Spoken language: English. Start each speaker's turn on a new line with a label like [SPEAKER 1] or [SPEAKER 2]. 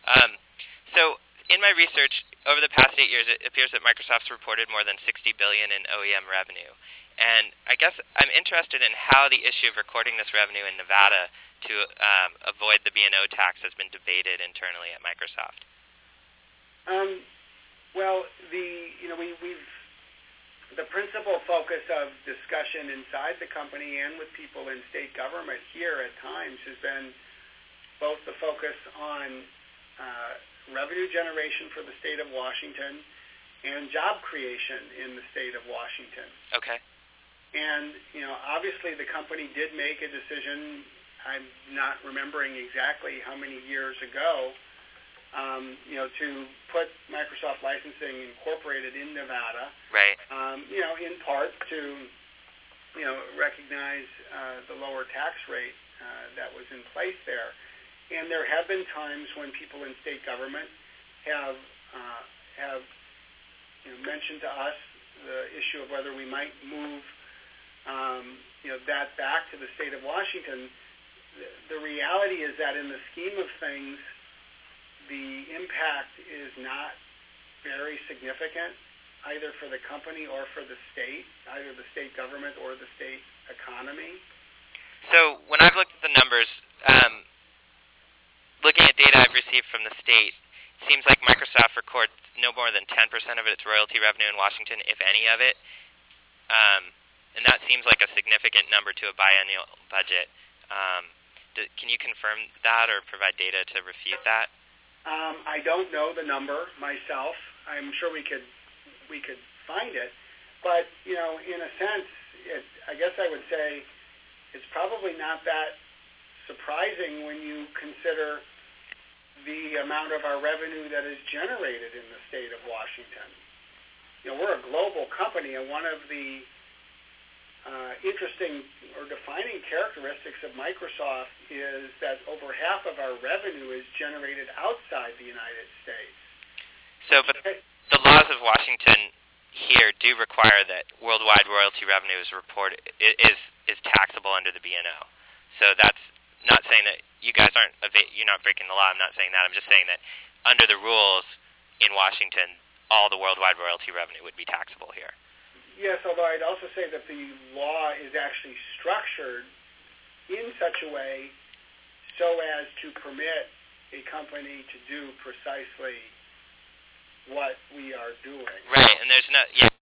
[SPEAKER 1] So, in my research over the past 8 years, it appears that Microsoft's reported more than 60 billion in OEM revenue, and I guess I'm interested in how the issue of recording this revenue in Nevada to avoid the B&O tax has been debated internally at Microsoft.
[SPEAKER 2] Well, the principal focus of discussion inside the company and with people in state government here at times has been both the focus on revenue generation for the state of Washington and job creation in the state of Washington.
[SPEAKER 1] Okay.
[SPEAKER 2] And, obviously the company did make a decision, I'm not remembering exactly how many years ago, to put Microsoft Licensing Incorporated in Nevada.
[SPEAKER 1] Right.
[SPEAKER 2] In part to, recognize the lower tax rate that was in place there. And there have been times when people in state government have mentioned to us the issue of whether we might move that back to the state of Washington. The reality is that in the scheme of things, the impact is not very significant, either for the company or for the state, either the state government or the state economy.
[SPEAKER 1] So when I've looked at the numbers, looking at data I've received from the state, it seems like Microsoft records no more than 10% of its royalty revenue in Washington, if any of it. And that seems like a significant number to a biennial budget. Can you confirm that or provide data to refute that?
[SPEAKER 2] I don't know the number myself. I'm sure we could find it, but in a sense, I guess I would say it's probably not that surprising when you consider the amount of our revenue that is generated in the state of Washington. We're a global company, and one of the interesting or defining characteristics of Microsoft is that over half of our revenue is generated outside the United States.
[SPEAKER 1] So, but the laws of Washington here do require that worldwide royalty revenue is reported is taxable under the B&O. So that's not saying that you guys you're not breaking the law. I'm not saying that. I'm just saying that under the rules in Washington, all the worldwide royalty revenue would be taxable here.
[SPEAKER 2] Yes, although I'd also say that the law is actually structured in such a way so as to permit a company to do precisely what we are doing.
[SPEAKER 1] Right, and there's no, yeah.